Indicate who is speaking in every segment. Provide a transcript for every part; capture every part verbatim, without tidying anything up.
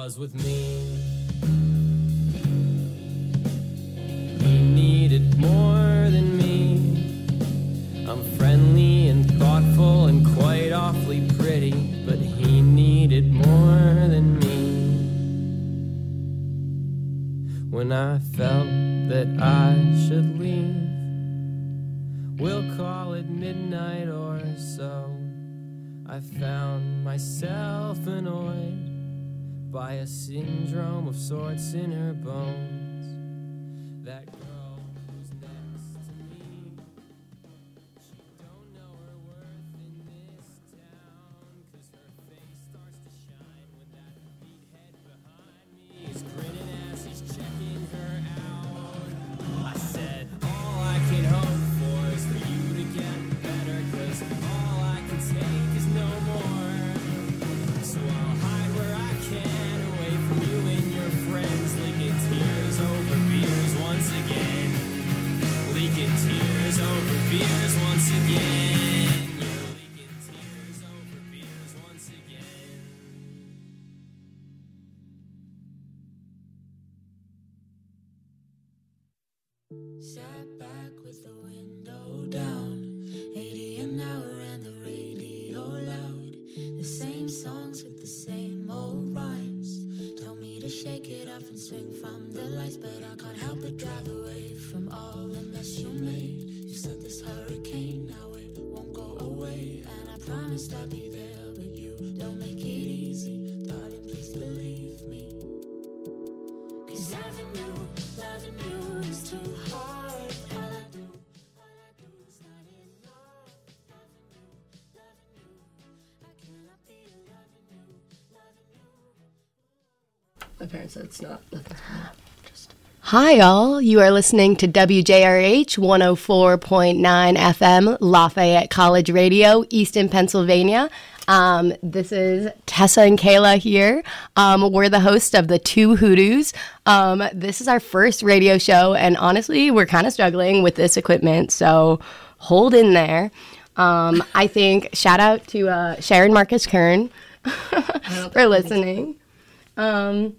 Speaker 1: was with me. He needed more than me. I'm friendly and thoughtful and quite awfully pretty, but he needed more than me. When I felt that I should leave, we'll call it midnight or so, I found myself annoyed by a syndrome of sorts in her bones. That girl who's next to me, she don't know her worth in this town, 'cause her face starts to shine when that meathead behind me is grinning as he's checking her out. I said, all I can hope for is for you to get better, 'cause all I can take is no more. So I'll hide where I can, away from you and your friends, leaking tears over beers once again. Leaking tears over beers once again. You're leaking tears over beers once again.
Speaker 2: Sat back with the window down, eighty an hour and the radio loud. The same songs with the same old rhymes. Tell me to shake it off and swing from the lights, but I can't help but drive away from all the mess you made. You said this hurricane, now it won't go away, and I promised I'd be there, but you don't make it easy. Darling, please believe me, 'cause loving you, loving you is too hard. All I do, all I do is not enough. Loving you, loving you, I cannot be loving you, loving you.
Speaker 3: My parents said it's not. Just
Speaker 4: Hi, all. You are listening to W J R H one oh four point nine F M, Lafayette College Radio, Easton, Pennsylvania. Um, this is Tessa and Kayla here. Um, we're the host of the Two Hoodoos. Um, this is our first radio show, and honestly, we're kind of struggling with this equipment, so hold in there. Um, I think shout out to uh, Sharon Marcus Kern for listening. Um,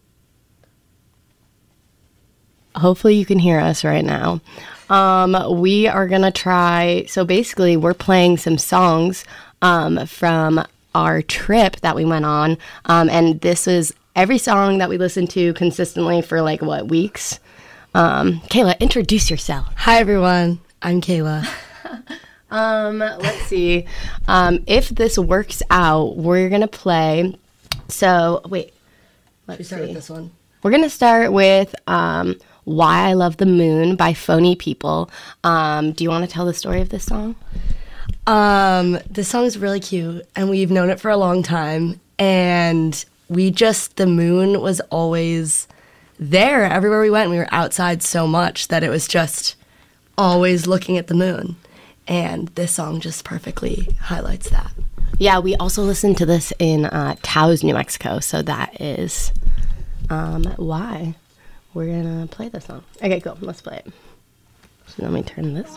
Speaker 4: hopefully you can hear us right now. Um, we are going to try, so basically we're playing some songs um, from our trip that we went on. Um, and this is every song that we listened to consistently for like, what, weeks? Um, Kayla, introduce yourself.
Speaker 3: Hi, everyone. I'm Kayla.
Speaker 4: Um, let's see. Um, if this works out, we're going to play. So, wait. Let's
Speaker 3: We start
Speaker 4: see.
Speaker 3: with this one.
Speaker 4: We're going to start with um, Why I Love the Moon by Phony People. Um, do you want to tell the story of this song?
Speaker 3: Um, this song is really cute, and we've known it for a long time. And we just, the moon was always there everywhere we went. We were outside so much that it was just always looking at the moon. And this song just perfectly highlights that.
Speaker 4: Yeah, we also listened to this in uh, Taos, New Mexico, so that is um, why we're going to play this song. Okay, cool. Let's play it. So let me turn this.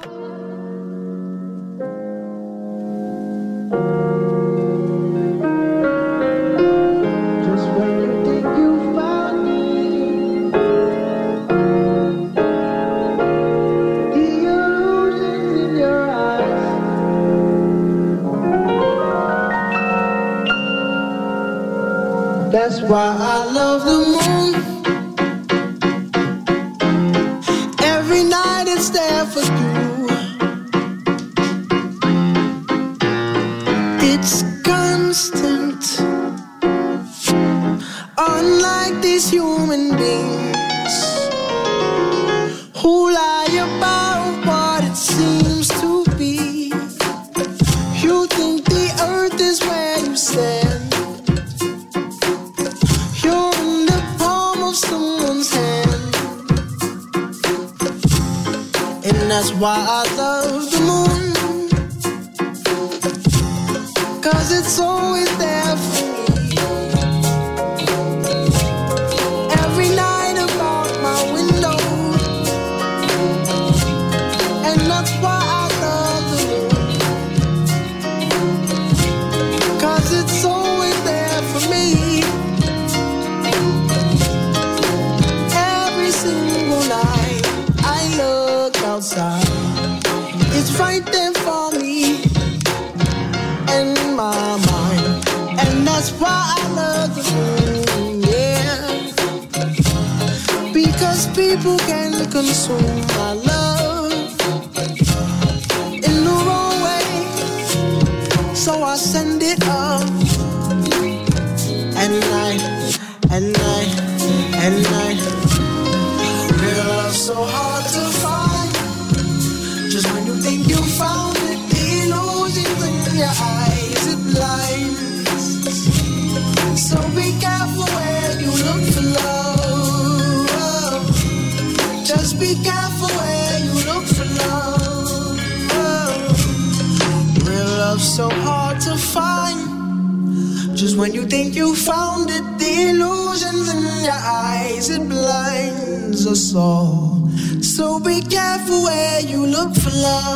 Speaker 5: Just when you think you found me, the illusions in your eyes. That's why I love the moon. Every night it's there for you. It's constant. Unlike these human beings who lie about what it seems to be. You think the earth is where you stand. You're in the palm of someone's hand. And that's why I love the moon, 'cause it's always there for me. Every night about my window. And that's why I love the moon, 'cause it's always there for me. people can consume my love in the wrong way, so I send it up. And night, and night, and night. Real love so hard to find. Just when you think you found it, the illusions in your eyes, it blinds. So be careful where you look for love. Just be careful where you look for love. Real love so hard to find. Just when you think you found it, the illusions in your eyes, it blinds us all. So be careful where you look for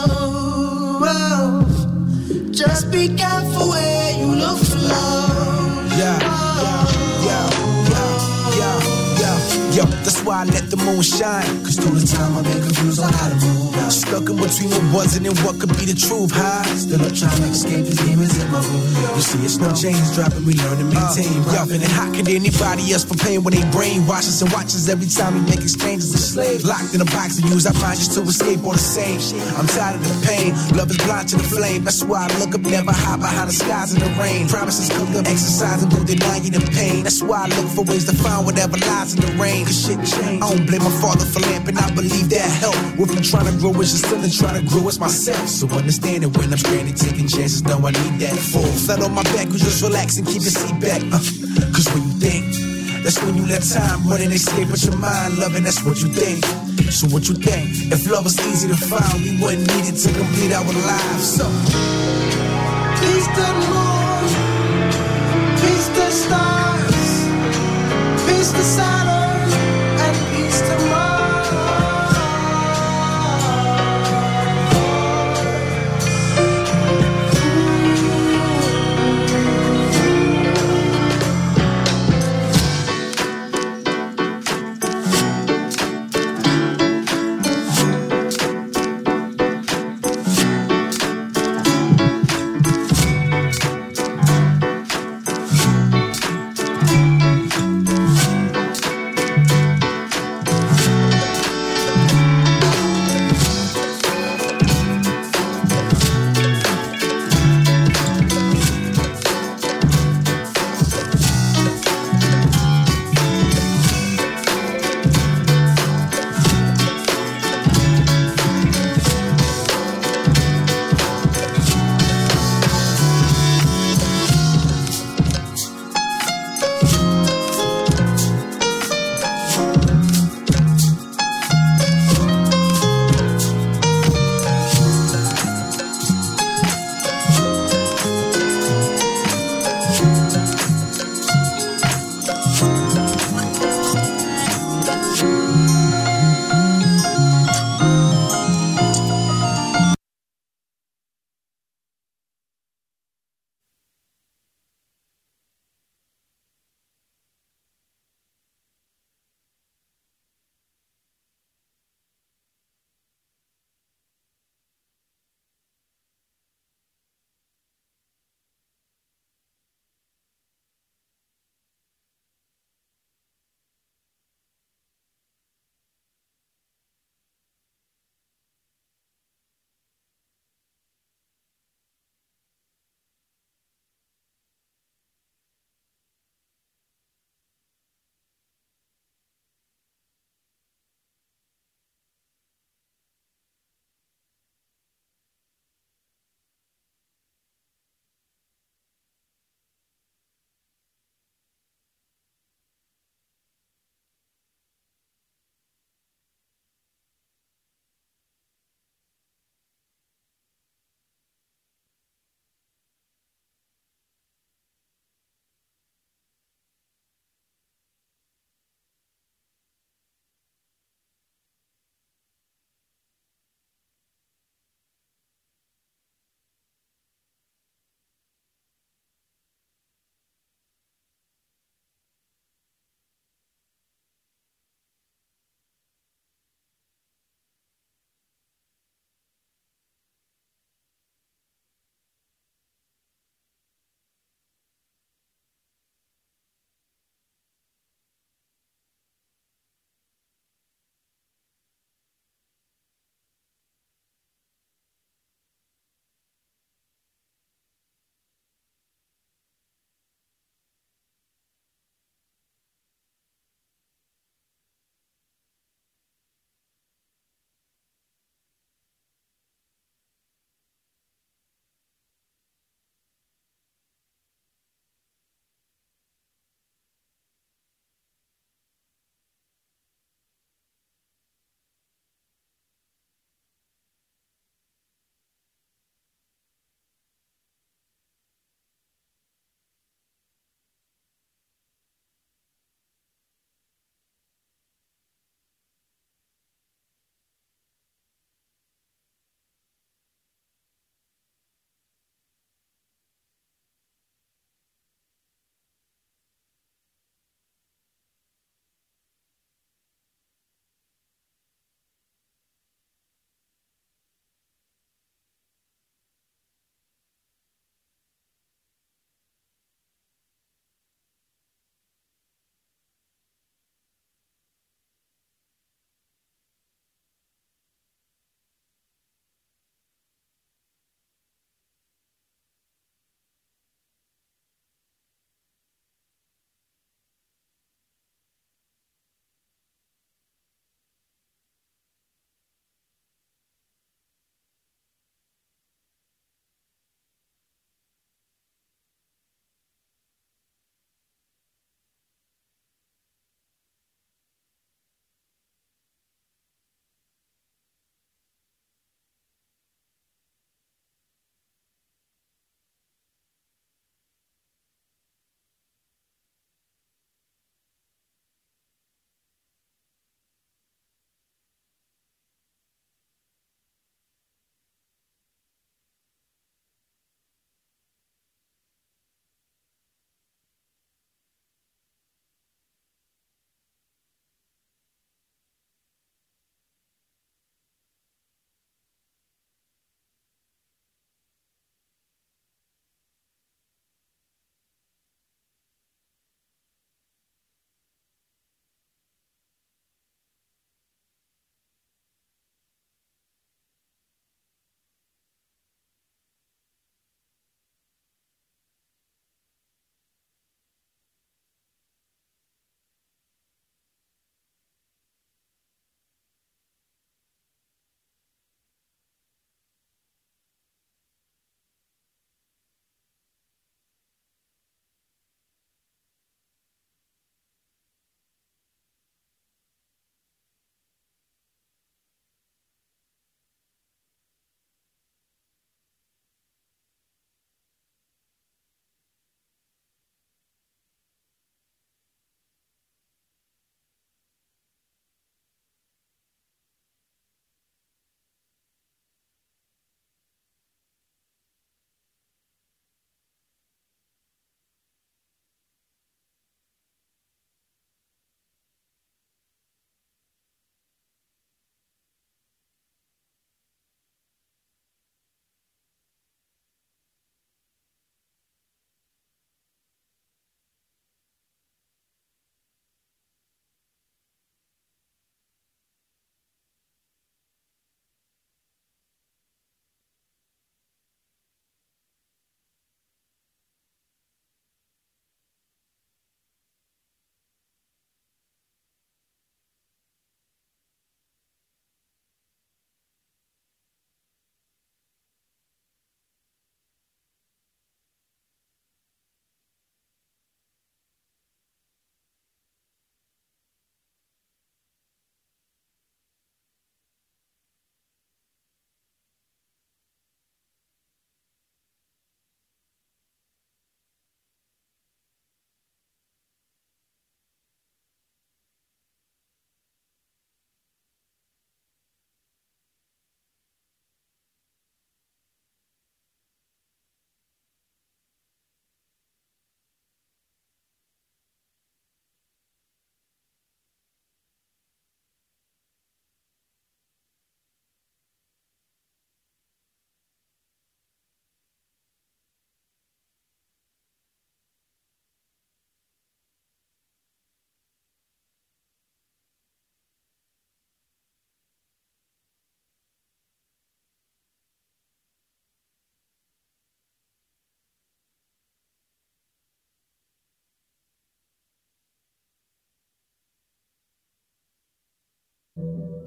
Speaker 5: love. Just be careful where you look for love.
Speaker 6: Yeah, yeah, yeah, yeah, yeah, yeah. Yo, that's why I let the moon shine. Cause through the time I've been confused on how to move. Stuck in between what wasn't and what could be the truth. High, still up trying to escape these demons in my room. You see, it's no chains dropping, we learn to maintain. Uh, Y'all feeling hot, can anybody else for pain when they brainwashes and watches every time we make exchanges of slaves? Locked in a box and use our minds just to escape all the same. I'm tired of the pain, love is blind to the flame. That's why I look up, never hide behind the skies in the rain. Promises cook up, exercise and will deny you the pain. That's why I look for ways to find whatever lies in the rain. Cause shit changed. I don't blame my father for lamping, I believe that help. If I'm trying to grow, it's just still trying to grow as myself. So understand it when I'm stranded, taking chances, know I need that full. Flat on my back, you just relax and keep your seat back. Uh, Cause when you think, that's when you let time run and escape with your mind. Loving, that's what you think. So what you think? If love was easy to find, we wouldn't need it to complete our lives. So
Speaker 5: peace to the moon, peace to stars, peace to Saturn, and peace to Mars.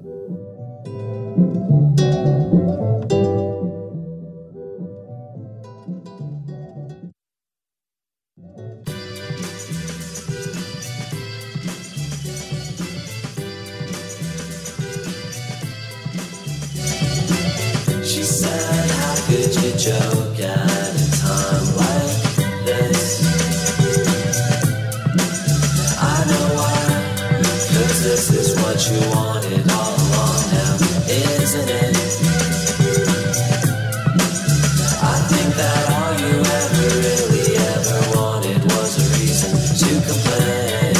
Speaker 7: She said, how could you joke at a time like this? I know why, 'cause this is what you wanted all along now, isn't it? I think that all you ever really ever wanted was a reason to complain.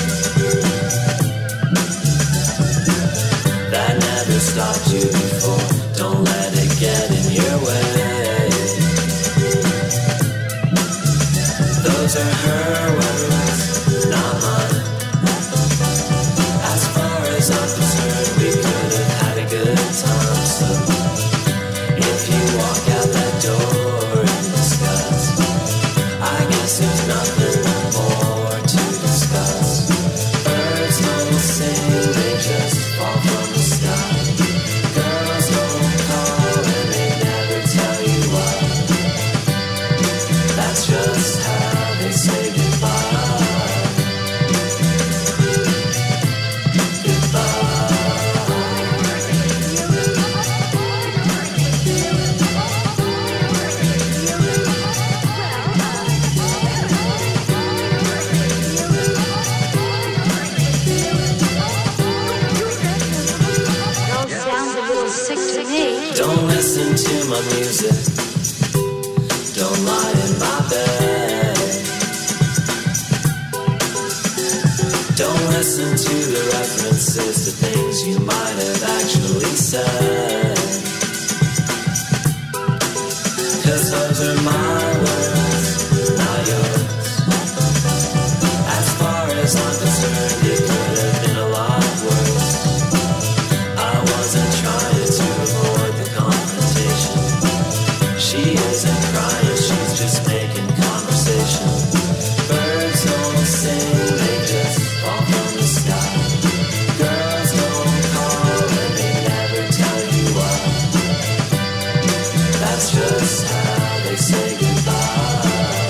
Speaker 7: That never stopped you before. Don't let it get in your way. Those are her words, not mine. As far as I'm concerned, we could have had a good time. So if you walk out that door in disgust, I guess there's nothing more to discuss. Birds don't sing, they just fall from the sky. Girls don't call and they never tell you why. That's just how they say goodbye.
Speaker 2: Sounds a little sick to me.
Speaker 7: Don't listen to my music. Don't lie in my bed. Don't listen to the references to things you might have actually said. 'Cause those are my words, not yours. As far as I'm concerned, it could have been a lot worse. I wasn't trying to avoid the confrontation. She isn't crying, she's just making conversation. Birds don't sing, they just fall from the sky. Girls don't call and they never tell you why. That's just how they say goodbye.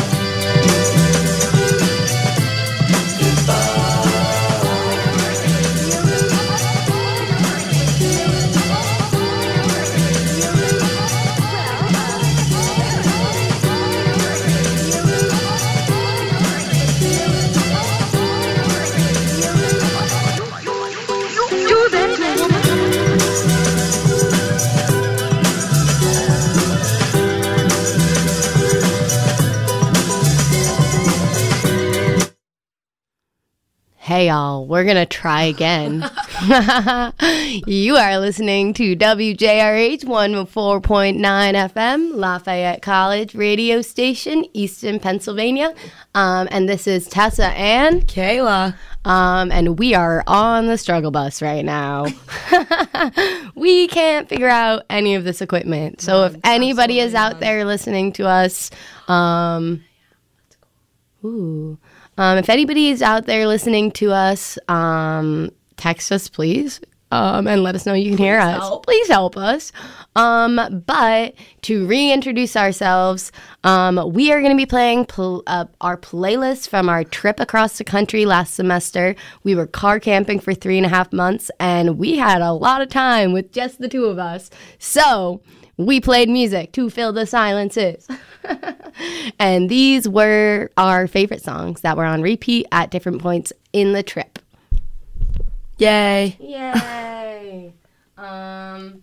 Speaker 4: Hey y'all, we're gonna try again. You are listening to W J R H one oh four point nine F M, Lafayette College radio station, Easton, Pennsylvania. Um, and this is Tessa and
Speaker 3: Kayla.
Speaker 4: Um, and we are on the struggle bus right now. We can't figure out any of this equipment. So if anybody is out there listening to us, um, ooh. Um, if anybody is out there listening to us, um, text us, please, um, and let us know you can hear us.
Speaker 3: help.
Speaker 4: Please help us. Um, but to reintroduce ourselves, um, we are going to be playing pl- uh, our playlist from our trip across the country last semester. We were car camping for three and a half months, and we had a lot of time with just the two of us. So we played music to fill the silences. And these were our favorite songs that were on repeat at different points in the trip.
Speaker 3: Yay.
Speaker 4: Yay! um,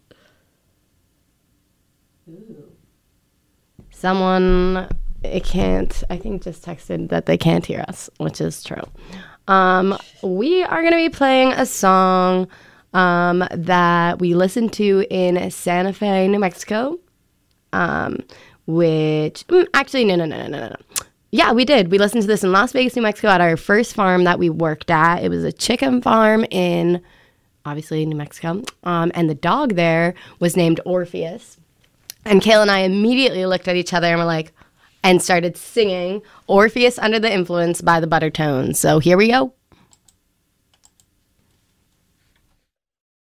Speaker 4: ooh. Someone, it can't, I think just texted that they can't hear us, which is true. Um, we are going to be playing a song um, that we listened to in Santa Fe, New Mexico. Um, which, mm, actually, no, no, no, no, no, no. Yeah, we did. We listened to this in Las Vegas, New Mexico at our first farm that we worked at. It was a chicken farm in, obviously, New Mexico. Um, and the dog there was named Orpheus. And Kayla and I immediately looked at each other and were like, and started singing Orpheus Under the Influence by the Buttertones. So here we go.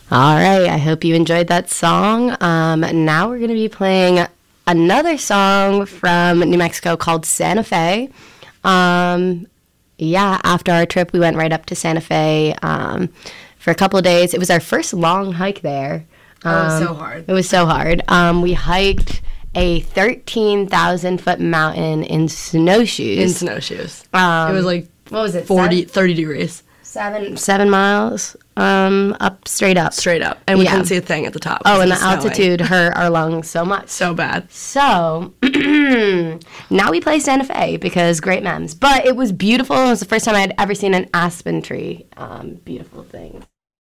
Speaker 4: All right, I hope you enjoyed that song. Um, now we're going to be playing another song from New Mexico called Santa Fe. Um, yeah, after our trip, we went right up to Santa Fe um, for a couple of days. It was our first long hike there. Um,
Speaker 3: Oh, it was so hard.
Speaker 4: It was so hard. Um, we hiked a thirteen thousand foot mountain in snowshoes.
Speaker 3: In snowshoes.
Speaker 4: Um,
Speaker 3: it was like
Speaker 4: what was it?
Speaker 3: forty,
Speaker 4: Seven,
Speaker 3: thirty degrees.
Speaker 4: seven, seven miles um, up, straight up.
Speaker 3: Straight up. And we
Speaker 4: Yeah.
Speaker 3: couldn't see a thing at the top.
Speaker 4: Oh,
Speaker 3: because
Speaker 4: and
Speaker 3: it
Speaker 4: the
Speaker 3: was snowing.
Speaker 4: altitude hurt our lungs so much.
Speaker 3: So bad.
Speaker 4: So now we play Santa Fe because great memes. But it was beautiful. It was the first time I had ever seen an aspen tree. Um, beautiful thing.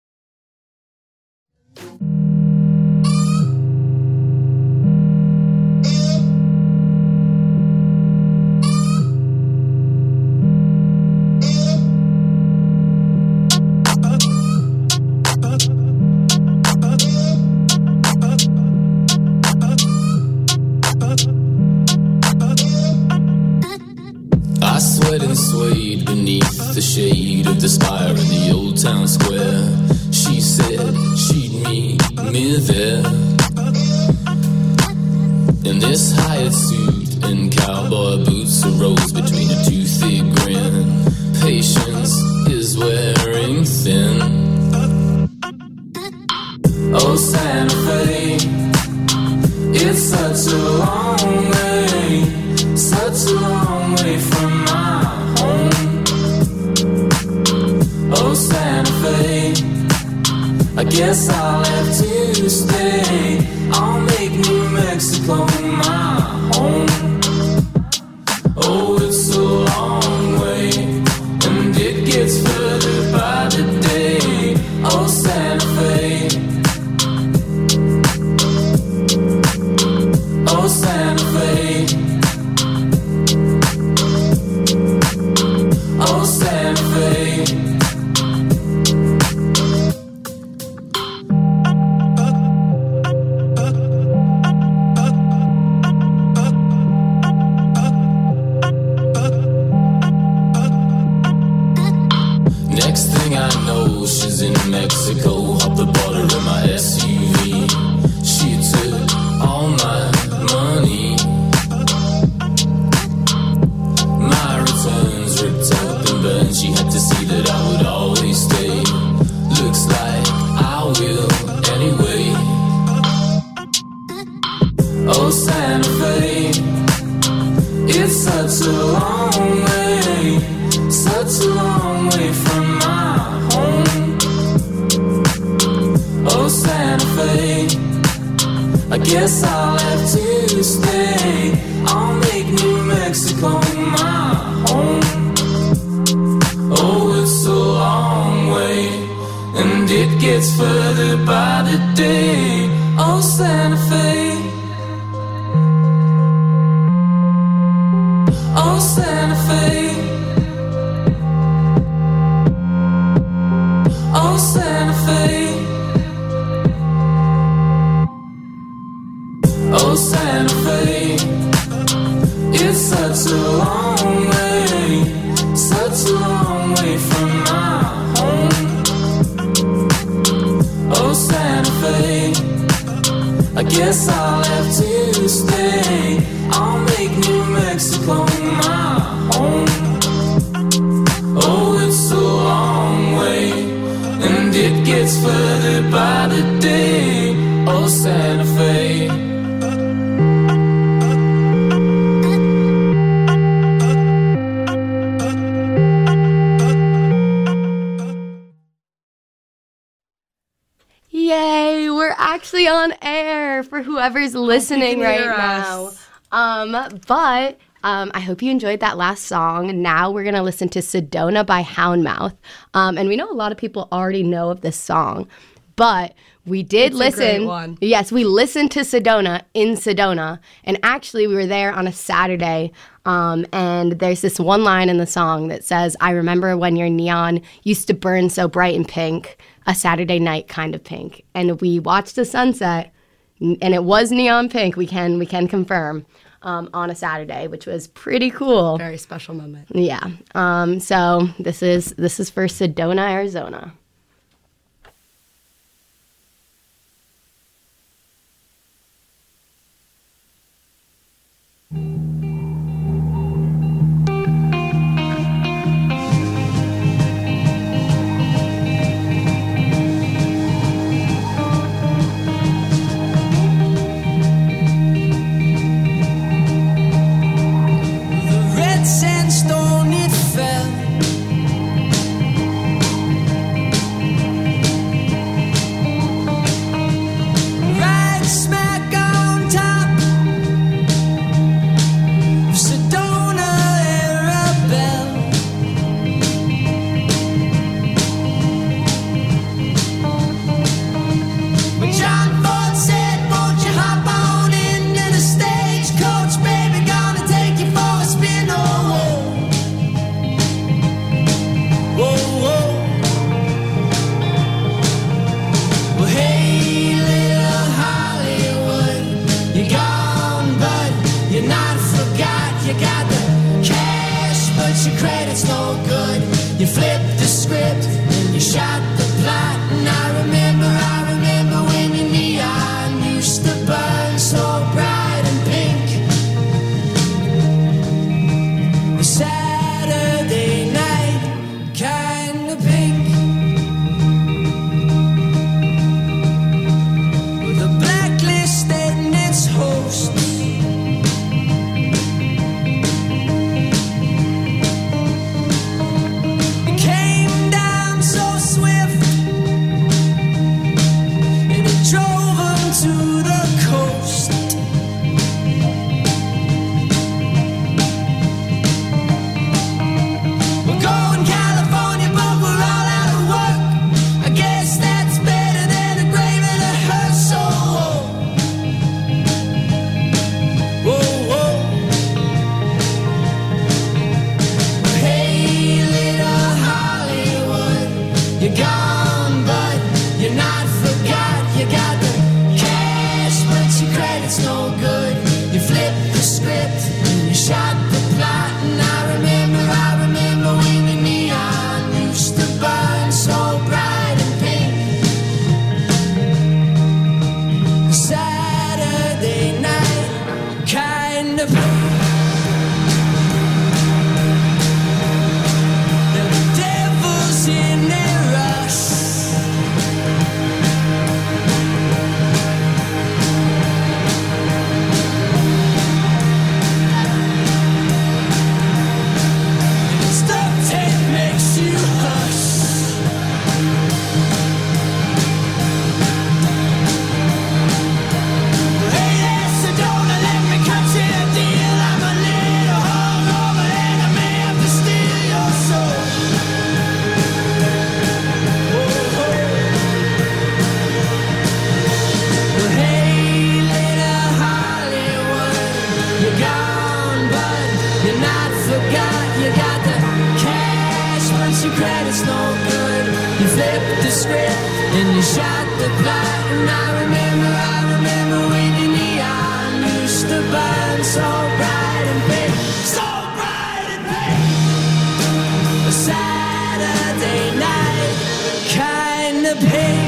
Speaker 7: I sweat and swayed beneath the shade of the spire in the old town square. She said she'd meet me there. In this hired suit and cowboy boots arose between a toothy grin. Patience is wearing thin. Oh, Santa Fe, it's such a long way, such a long way from my home. Oh, Santa Fe, I guess I'll have to stay. I'll make New Mexico my home. Oh, it's a long way, and it gets further by the day. Oh, Santa Fe, oh, Santa Fe, oh, Santa Fe. Next thing I know, she's in Mexico, up the border in my S U V. She took all my money. My returns ripped up and burned. She had to see that I would always stay. Looks like I will anyway. Oh, Santa Fe, it's such a long way, such a long way from my home. Oh, Santa Fe, I guess I'll have to stay. I'll make New Mexico my home. Oh, it's a long way, and it gets further by the day. Oh, Santa Fe, oh, Santa Fe, oh, Santa Fe, oh, Santa Fe, it's such a long way, such a long way from my home. Oh, Santa Fe, I guess I'll have to stay. I'll make New Mexico my home. Oh, it's a long way, and it gets further by the day. Oh, Santa Fe.
Speaker 4: Yay, we're actually on air for whoever's listening right
Speaker 3: hear
Speaker 4: now.
Speaker 3: us.
Speaker 4: Um, but um, I hope you enjoyed that last song. Now we're going to listen to Sedona by Houndmouth. Um, and we know a lot of people already know of this song, but we did
Speaker 3: It's a
Speaker 4: listen.
Speaker 3: great one.
Speaker 4: Yes, we listened to Sedona in Sedona. And actually, we were there on a Saturday. Um, and there's this one line in the song that says, I remember when your neon used to burn so bright and pink, a Saturday night kind of pink. And we watched the sunset, n- and it was neon pink, we can we can confirm, um, on a Saturday, which was pretty cool.
Speaker 3: Very special moment.
Speaker 4: Yeah. Um, so this is this is for Sedona, Arizona.
Speaker 2: You flipped the script and you shot the plot. And I remember, I remember when your neon used to burn so bright and pink. The Saturday night, kind of pink. With a blacklist and its host. It came down so swift, and it drove 'em to the coast. We're going California, but we're all out of work. I guess that's better than a grave and a hearse. So whoa, whoa. Hey, little Hollywood, you're gone, but you're not forgot. You got the cash, but your credit's no good. You flipped the script and you shot the plot. And I remember, I remember when the neon used to burn so bright and pink. Saturday night, kind of pink. The devil's in a rush. Stuff tape makes you hush. Hey there, Sedona, let me cut you a deal. I'm a little hungover and I may have to steal your soul. Hey, little Hollywood, you're gone, but you're not forgot. You got the cash, but your credit's no good. You flipped the script and you shot the plot. And I remember, I remember when your neon used to burn so bright and pink, so bright and pink. A Saturday night, kind of pink.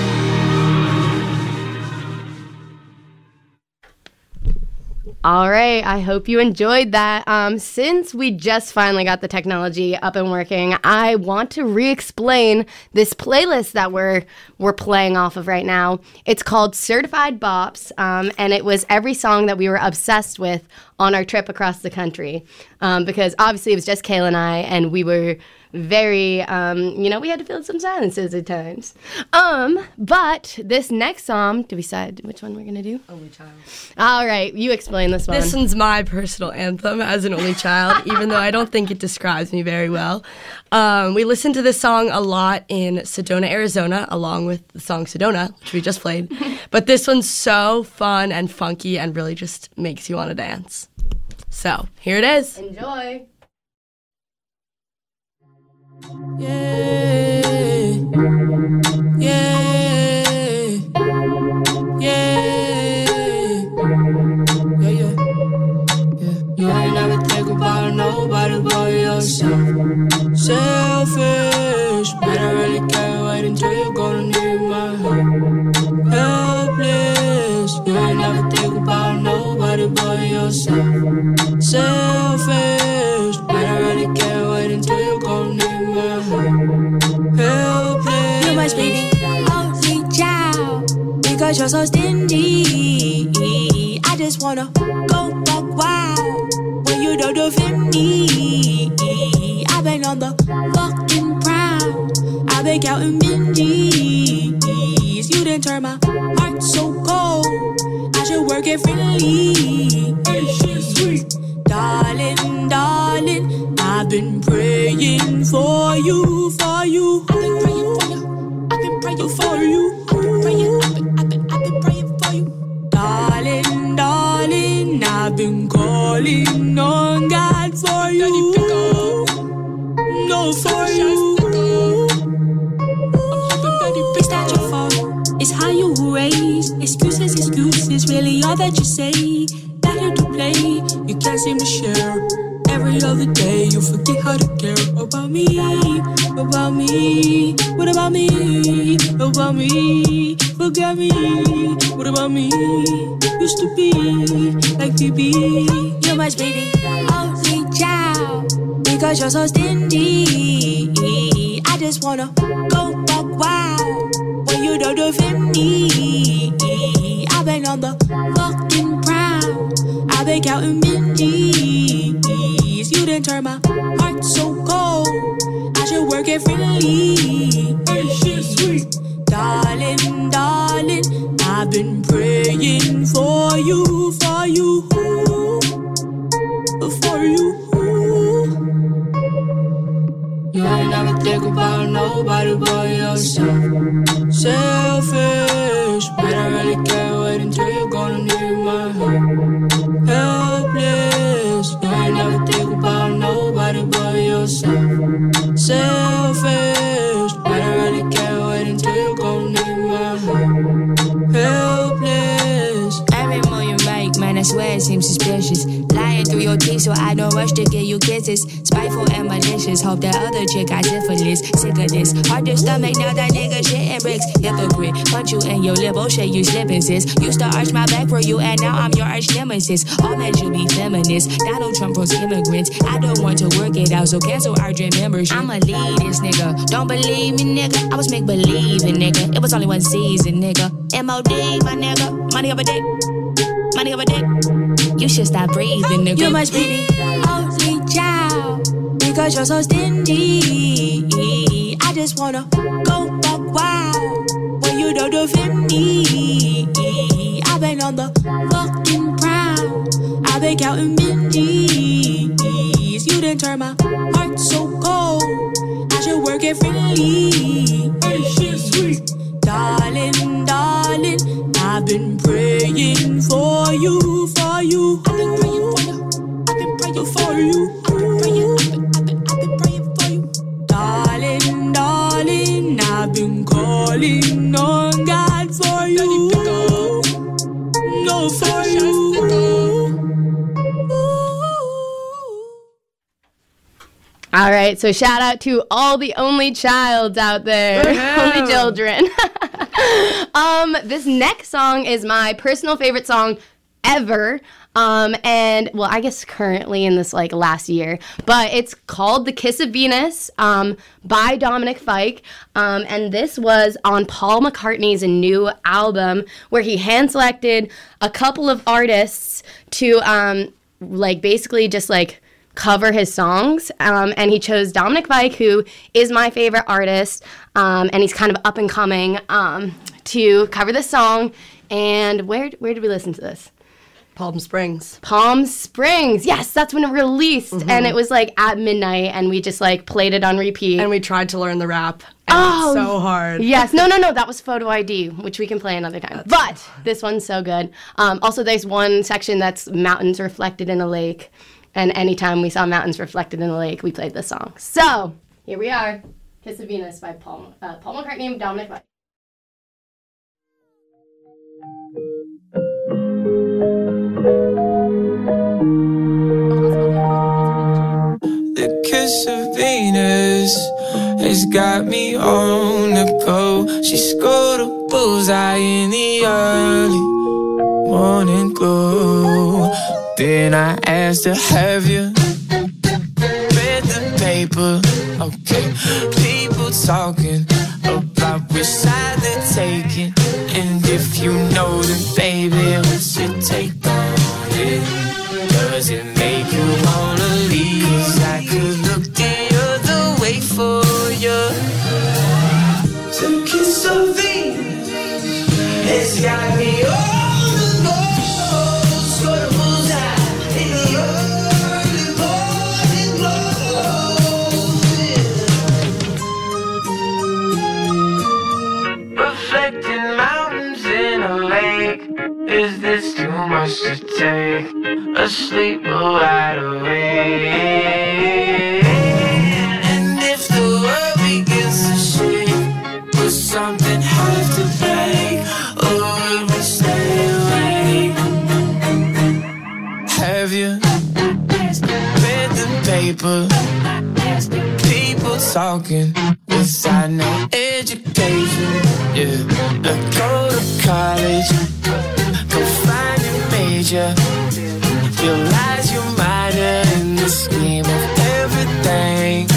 Speaker 4: All right, I hope you enjoyed that. Um, since we just finally got the technology up and working, I want to re-explain this playlist that we're we're playing off of right now. It's called Certified Bops, um, and it was every song that we were obsessed with on our trip across the country. Um, because obviously it was just Kayla and I, and we were very, um, you know, we had to fill some silences at times. Um, but this next song, do we decide which one we're going to do?
Speaker 3: Only child.
Speaker 4: All right, you explain this one.
Speaker 3: This one's my personal anthem as an only child, even though I don't think it describes me very well. Um, we listened to this song a lot in Sedona, Arizona, along with the song Sedona, which we just played. But this one's so fun and funky and really just makes you want to dance. So, here it is.
Speaker 4: Enjoy.
Speaker 2: Yeah, yeah, yeah, yeah, yeah, yeah. You ain't never think about nobody but yourself. Selfish, but I really can't wait until you're gonna need my help. Helpless, you ain't never think about nobody but yourself. Selfish, but I really can't wait until you're gonna need my help. Helpless. You must be the only child because you're so stingy. I just wanna go buck wild when you don't defend me. I've been on the fucking prowl. I've been counting Benjis. You didn't turn my heart so cold. I should work it freely. Darling, darling, I've been praying for you, for you. I've been praying for you. I've been praying for you. I've been praying, I've been, I've been, I've been praying for you. Darling, darling, I've been calling on God for you. No, for you. It's not your fault. It's how you raise. Excuses, excuses, really all that you say. That you to play, you can't seem to share. every other day you forget how to care about me, about me. What about me, about me? Forget me, what about me? Used to be like B B. You must be the only child because you're so stingy. I just wanna go back wild when you don't defend me. I've been on the fucking prowl. I've been counting minties. You didn't turn my heart so cold. I should work it freely. Hey, shit, sweet. Darling, darling, I've been praying for you, for you, for you. You ain't never think about nobody but yourself. Selfish, but I really can't wait until you're gonna need my help. Helpless, you ain't never think about nobody but yourself. Selfish, but I really can't wait until you're gonna need my help. Helpless. Every move you make, man, I swear it seems suspicious. Lying through your teeth so I don't rush to give you kisses. Spiteful and malicious, hope that other chick got syphilis. Sick of this, hard to stomach now that nigga shitting bricks. Hypocrite, punch you in your lip, oh shit, you slipping sis. Used to arch my back for you and now I'm your arch nemesis. All men should be feminists, Donald Trump pros immigrants. I don't want to work it out, so cancel our dream membership. I'ma lead this nigga, don't believe me nigga. I was make believing nigga, it was only one season nigga. M O D my nigga, money over dick, money over dick. You should stop breathing nigga. You must be the only child because you're so stingy. I just wanna go back wild when you don't defend me. I've been on the fucking prowl. I've been counting minties. You didn't turn my heart so cold. I should work it freely. Hey, shit, sweet. Darling, darling, I've been praying for you, for you. I've been praying for you. I've been praying for you. I've been praying, I've been, I've been, I've been praying for you. Darling, darling, I've been calling on God for you. No, for you.
Speaker 4: All right, so shout out to all the only childs out there, only children. um, this next song is my personal favorite song ever. Um, and well, I guess currently in this like last year, but it's called "The Kiss of Venus" um, by Dominic Fike. Um, and this was on Paul McCartney's new album, where he hand selected a couple of artists to um, like basically just like cover his songs, um, and he chose Dominic Fike, who is my favorite artist, um, and he's kind of up and coming, um, to cover this song. And where where did we listen to this?
Speaker 3: Palm Springs.
Speaker 4: Palm Springs. Yes, that's when it released, mm-hmm. and it was like at midnight, and we just like played it on repeat.
Speaker 3: And we tried to learn the rap. And
Speaker 4: oh,
Speaker 3: it's so hard.
Speaker 4: Yes, no, no, no. That was Photo I D, which we can play another time. That's but cool. This one's so good. Um, also, there's one section that's mountains reflected in a lake. And anytime we saw mountains reflected in the lake, we played this song. So, here we are. Kiss of Venus by Paul, uh, Paul McCartney and Dominic Fike.
Speaker 8: The kiss of Venus has got me on the go. She scored a bullseye in the early morning glow. Then I asked her, have you read the paper? Okay, people talking about which side they're taking. And if you know them, baby, what's your take on it? Does it make you wanna leave? 'Cause I could look the other way for you. The kiss of Venus has got me on the go. Sort of bullseye in the early morning glow. Reflecting mountains in a lake. Is this too much to take? Asleep or wide awake? And if the world begins to shake, will something have to break? Or will we stay awake? Have you read the living without no education. Yeah, like go to college, go find a major, realize you're minor in the scheme of everything.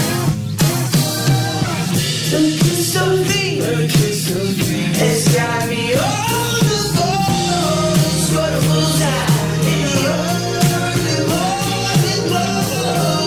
Speaker 8: The kiss of me, the kiss of me has got me all the balls, what a bullseye in the early morning glow.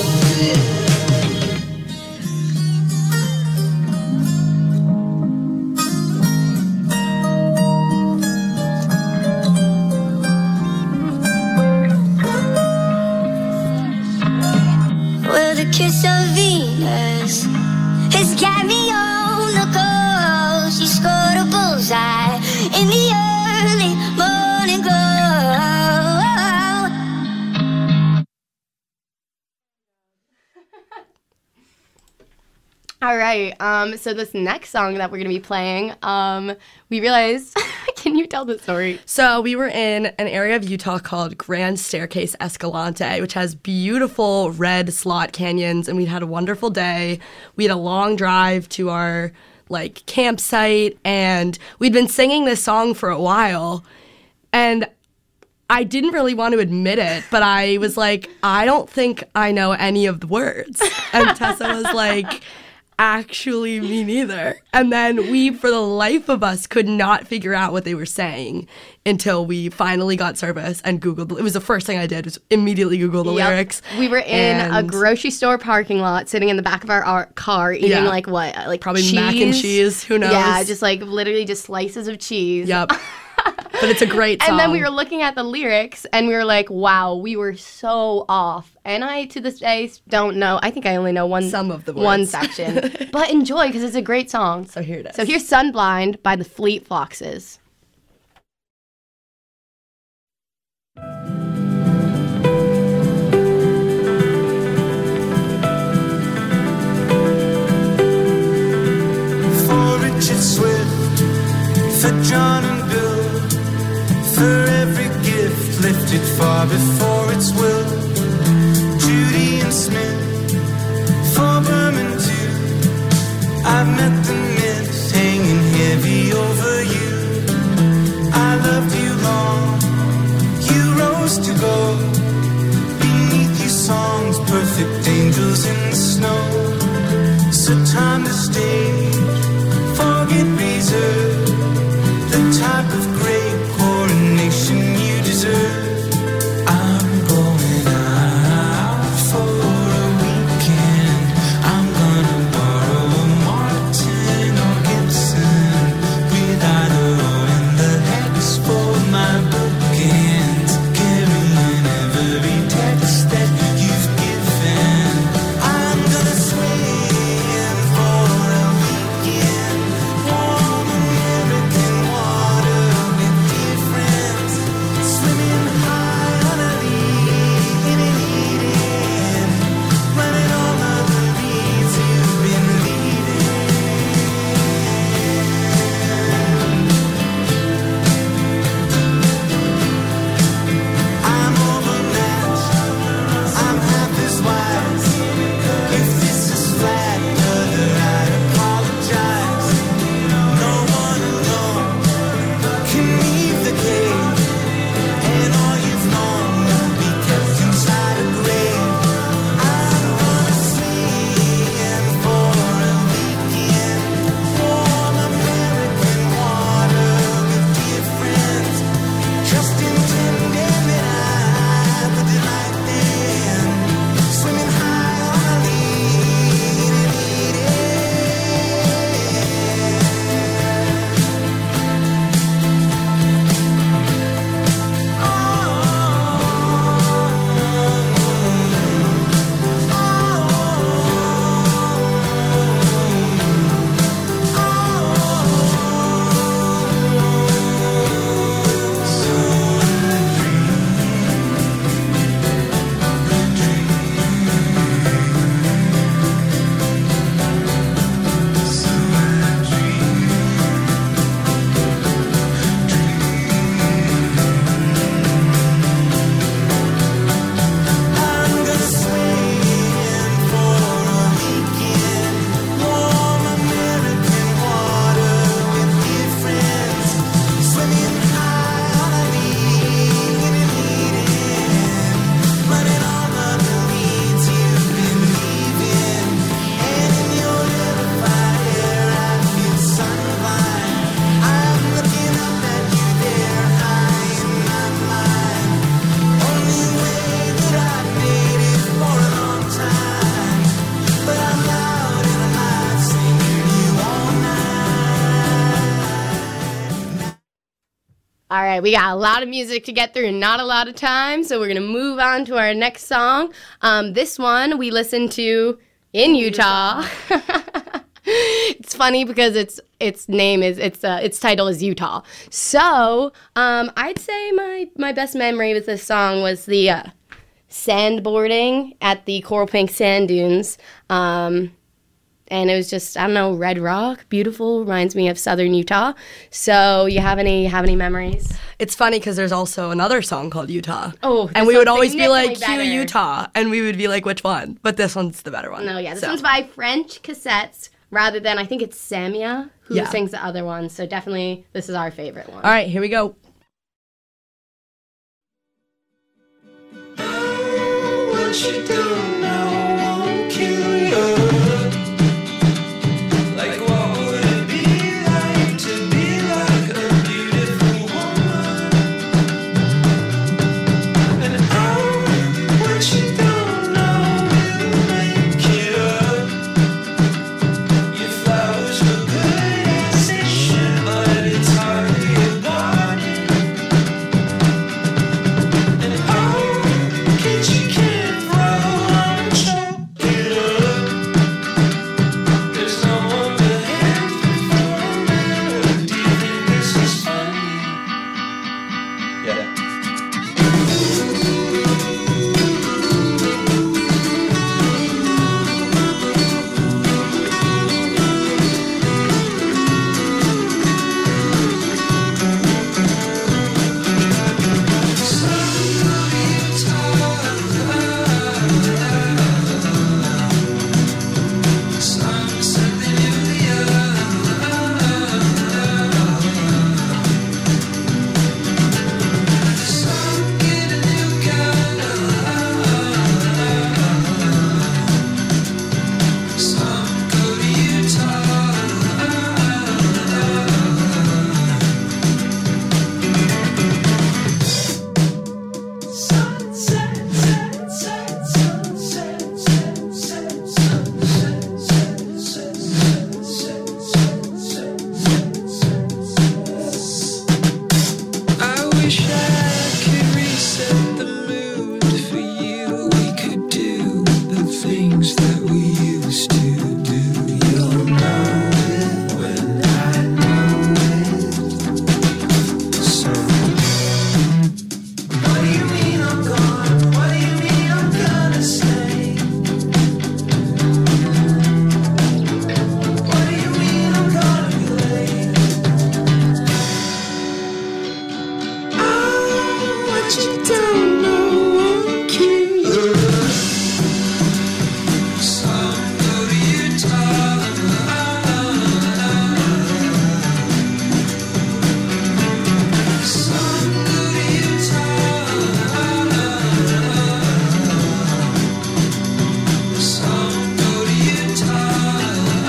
Speaker 2: Well, the kiss of Venus has got me on the go. She scored a bullseye in the early morning glow.
Speaker 4: All right. Um, so this next song that we're going to be playing, um, we realized, can you tell the story?
Speaker 3: So we were in an area of Utah called Grand Staircase Escalante, which has beautiful red slot canyons, and we'd had a wonderful day. We had a long drive to our like campsite, and we'd been singing this song for a while, and I didn't really want to admit it, but I was like, I don't think I know any of the words. And Tessa was like, actually, me neither. And then we, for the life of us, could not figure out what they were saying until we finally got service and Googled. It was the first thing I did, was immediately Google the
Speaker 4: Yep.
Speaker 3: lyrics.
Speaker 4: We were in
Speaker 3: And-
Speaker 4: a grocery store parking lot, sitting in the back of our, our car, eating
Speaker 3: Yeah.
Speaker 4: like what, like
Speaker 3: Probably
Speaker 4: cheese?
Speaker 3: mac and cheese, who knows?
Speaker 4: Yeah, just like literally just slices of cheese.
Speaker 3: Yep. But it's a great song.
Speaker 4: And then we were looking at the lyrics, and we were like, "Wow, we were so off." And I, to this day, don't know. I think I only know one
Speaker 3: Some of the
Speaker 4: one
Speaker 3: words.
Speaker 4: section, but enjoy because it's a great song.
Speaker 3: So here it is.
Speaker 4: So here's "Sunblind" by the Fleet Foxes.
Speaker 9: For Richard Swift, for John and Bill, for every gift lifted far before its will. Judy and Smith, for Berman too. I've met the myths hanging heavy over you. I loved you long, you rose to go. Beneath you songs, perfect angels in the snow. So time to stage, forget reserve, the type of great coronation you deserve. I'm going out for a weekend. I'm gonna borrow a Martin or Gibson with Idaho in the hex for my bookends, carrying every text that you've given. I'm gonna swim for a weekend.
Speaker 4: All right, we got a lot of music to get through and not a lot of time, so we're going to move on to our next song. Um, this one we listened to in Utah. It's funny because its its name is its uh, its title is Utah. So um, I'd say my my best memory with this song was the uh, sandboarding at the Coral Pink Sand Dunes, um, and it was just I don't know red rock, beautiful, reminds me of Southern Utah. So you have any have any memories?
Speaker 3: It's funny because there's also another song called Utah.
Speaker 4: Oh,
Speaker 3: and we would always be like,
Speaker 4: significantly
Speaker 3: cue
Speaker 4: better.
Speaker 3: Utah, and we would be like, which one? But this one's the better one.
Speaker 4: No, yeah, this
Speaker 3: So.
Speaker 4: one's by French Cassettes. Rather than, I think it's Samia who
Speaker 3: Yeah.
Speaker 4: sings the other one. So definitely, this is our favorite one.
Speaker 3: All right, here we go.
Speaker 9: What you don't know won't kill you. Like what would it be like to be like a beautiful woman? And oh, what you don't know will make it up. Your flowers look good as they should, but it's hardly a garden. And oh, can't you can't throw on choke it up. There's no one to have for a man. Do you think this is funny? Yeah. I wish I could reset the mood for you. We could do the things that we used to do. You'll know it when I know it. So, what do you mean I'm gone? What do you mean I'm gonna stay? What do you mean I'm gonna be late? Oh, what you don't know won't kill you. Some go to Utah. Some go to Utah. Some go to Utah.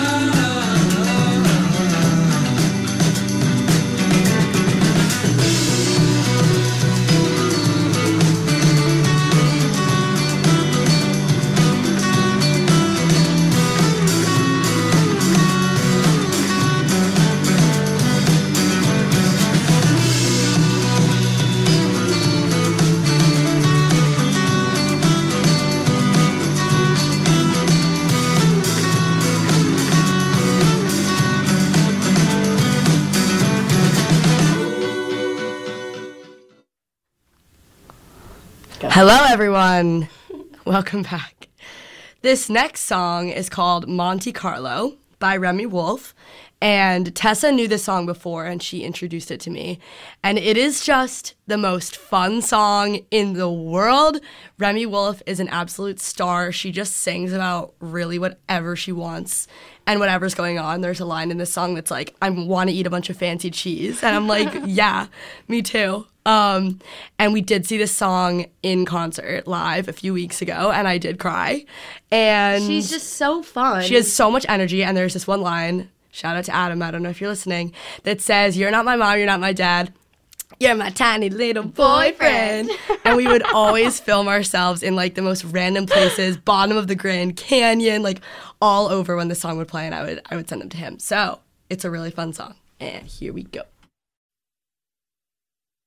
Speaker 3: Hello, everyone. Welcome back. This next song is called Monte Carlo by Remy Wolf. And Tessa knew this song before, and she introduced it to me. And it is just the most fun song in the world. Remy Wolf is an absolute star. She just sings about really whatever she wants and whatever's going on. There's a line in this song that's like, I want to eat a bunch of fancy cheese. And I'm like, yeah, me too. Um, and we did see this song in concert live a few weeks ago, and I did cry. And
Speaker 4: She's just so fun.
Speaker 3: she has so much energy, and there's this one line, shout out to Adam, I don't know if you're listening, that says, "You're not my mom, you're not my dad, you're my tiny little boyfriend." And we would always film ourselves in like the most random places, bottom of the Grand Canyon, like all over when the song would play, and I would I would send them to him. So it's a really fun song. And here we go.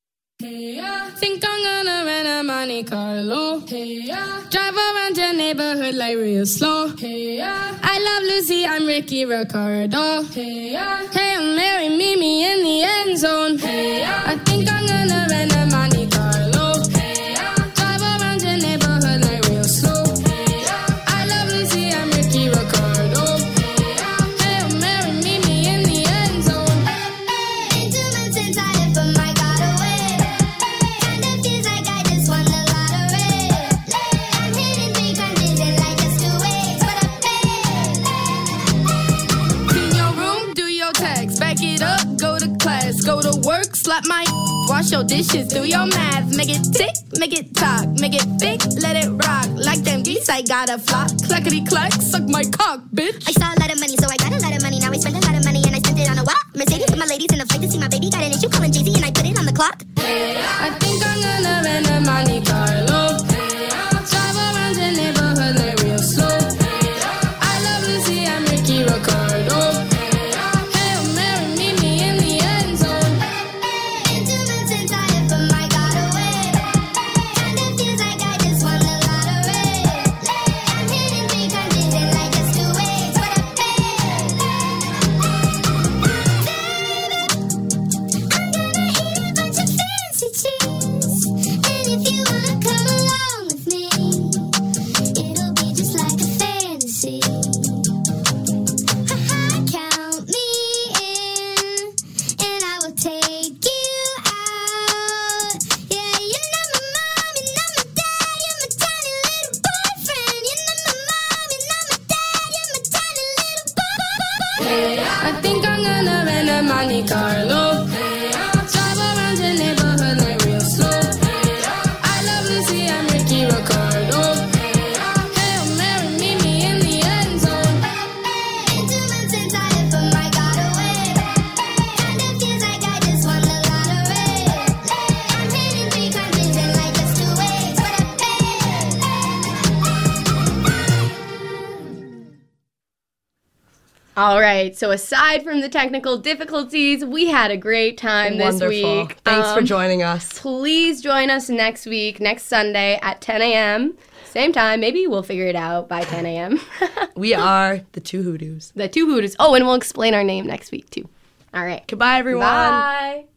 Speaker 10: Hey, yeah. Think I'm gonna rent a Monte Carlo. Hey, yeah. Drive around your neighborhood like real slow. Hey, yeah. I love Lucy, I'm Ricky Ricardo. Hey, yeah. Hail Mary, meet me in the end zone. Hey, yeah. I think I'm gonna rent a Monte Carlo. Hey, yeah. Drive around your neighborhood like real slow. Hey, yeah. I love Lucy, I'm Ricky Ricardo. Hey, yeah. Hail Mary, meet me in the end zone. Hey, two months since I left, but my God away. Kinda feels like I just won the lottery. I'm hitting three countries in like just two weeks, but I pay. Clean your room, do your tax, back it up, go to class, go to work, slap my wash your dishes, do your math, make it tick, make it talk, make it thick, let it rock. Like them geese, I got a flock, clackety clack, suck my cock, bitch. I saw a lot of money, so I got a lot of money. Now I spend a lot of money and I spent it on a what? Mercedes with my ladies in a flight to see my baby. Got an issue calling Jay-Z and I put it on the clock. I think I'm gonna rent a Monte Carlo. Drive around your neighborhood like real slow. I love Lucy, I'm Ricky Ricardo. Hail Mary, meet me in the end zone. Two months since I left, but my God away. Kinda feels like I just won the lottery. I'm hitting three countries in like just two weeks, but I pay. I'm gonna eat a bunch of fancy cheese, and if you wanna come along with me, it'll be just like a fantasy. Count me in, and I will take you out. Yeah, you're not my mom, you're not my dad, you're my tiny little boyfriend. You're not my mom, you're not my dad, you're my tiny little boy. I think I'm gonna rent a Monte Carlo. Drive around your neighborhood like real slow. I love Lucy, I'm Ricky Ricardo. Hail Mary, meet me in the end zone. Two months since I left, but my God away. Kinda feels like I just won the lottery. I'm hitting three countries in like just two weeks, but I pay.
Speaker 4: All right. So aside from the technical difficulties, we had a great time this
Speaker 3: Wonderful.
Speaker 4: week.
Speaker 3: Thanks for
Speaker 4: Um,
Speaker 3: joining us.
Speaker 4: Please join us next week, next Sunday at ten a.m. Same time. Maybe we'll figure it out by ten a.m.
Speaker 3: We are the Two Hoodoos.
Speaker 4: The two Hoodoos. Oh, and we'll explain our name next week, too. All right.
Speaker 3: Goodbye, everyone.
Speaker 4: Bye.